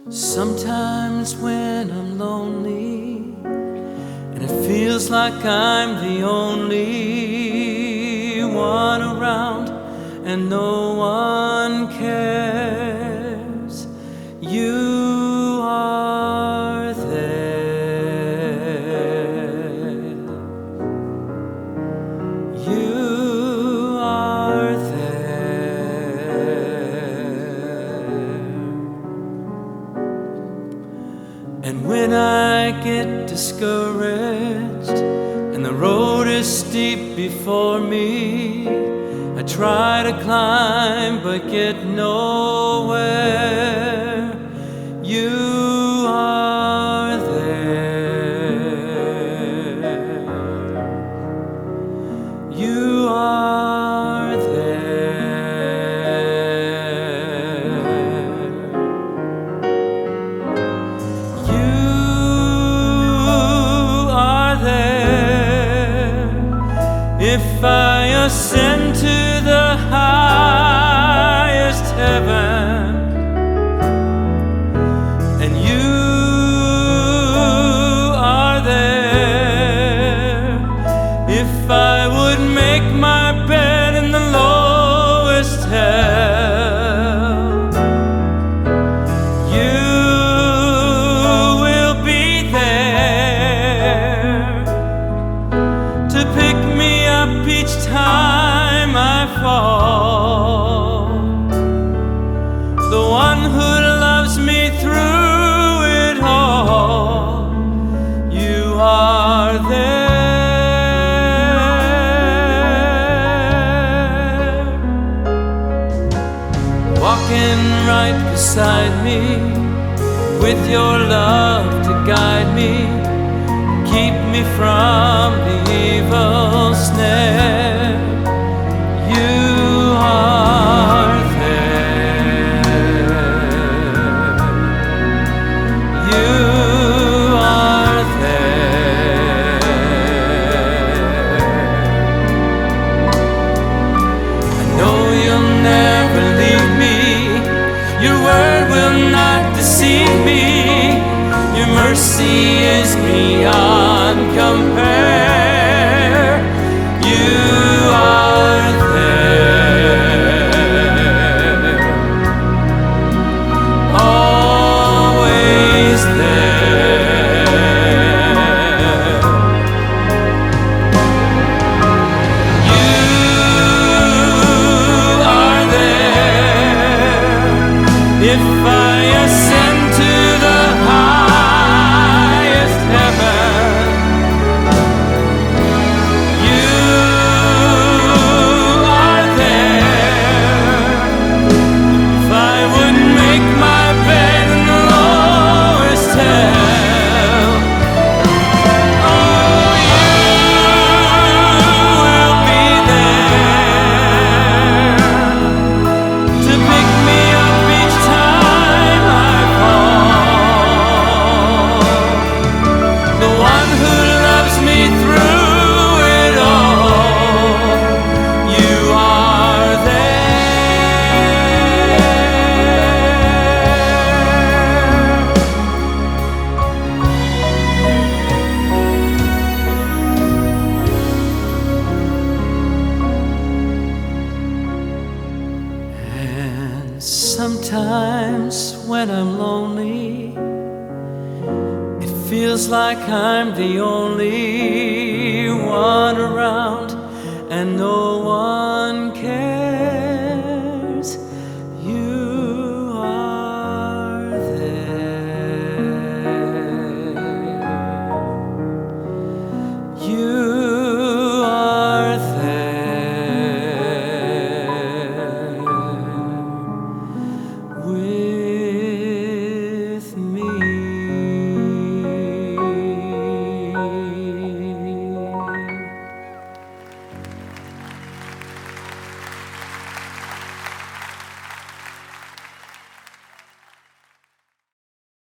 Sometimes when I'm lonely and it feels like I'm the only one around and no one cares, you are there. You are there. And when I get discouraged and the road is steep before me, I try to climb but get nowhere. You are there. You are there. You are there. If I ascend to the highest heaven, and you are there. If I would make my bed in the lowest hell, you will be there to pick me up each time I fall. The one who loves me through it all. You are there, walking right beside me, with your love to guide me, keep me from the evil snare. You are there. You are there. I know you'll never leave me. Your word will not deceive me. Your mercy is beyond compare. You are there, always there. You are there. If I ascend to the highest heaven, you are there. If I would make my bed in the lowest hell, oh, you will be there to pick me up each time I fall. The one who loves me through it all. You are there. And sometimes when I'm lonely, it feels like I'm the only one around and no one cares.